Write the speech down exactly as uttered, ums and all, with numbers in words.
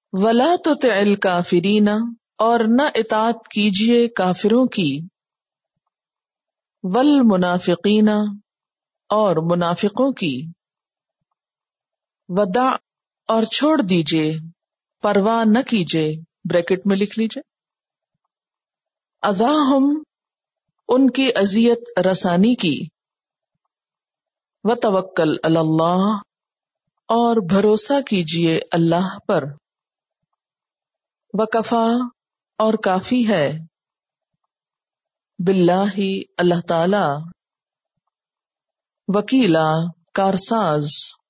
वला तुतिल काफिरीना, और न इताअत कीजिए काफिरों की, वल मुनाफिकीना, और मुनाफिकों की, वदा, और छोड़ दीजिए, परवाह न कीजिए, ब्रैकेट में लिख लीजिए, अज़ाहुम, उनकी अजियत रसानी की, व तवक्कल अलल्लाह, और भरोसा कीजिए अल्लाह पर, वकफा, और काफी है, बिल्लाही, अल्लाह ताला, वकीला, कारसाज।